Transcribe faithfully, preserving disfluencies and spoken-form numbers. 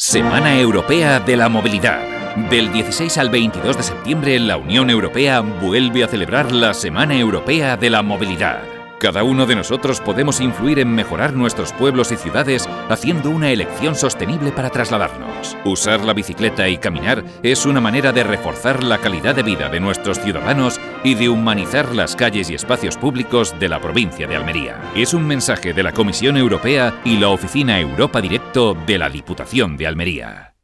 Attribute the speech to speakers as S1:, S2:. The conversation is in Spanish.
S1: Semana Europea de la Movilidad. Del dieciséis al veintidós de septiembre, la Unión Europea vuelve a celebrar la Semana Europea de la Movilidad. Cada uno de nosotros podemos influir en mejorar nuestros pueblos y ciudades haciendo una elección sostenible para trasladarnos. Usar la bicicleta y caminar es una manera de reforzar la calidad de vida de nuestros ciudadanos y de humanizar las calles y espacios públicos de la provincia de Almería. Es un mensaje de la Comisión Europea y la Oficina Europa Directo de la Diputación de Almería.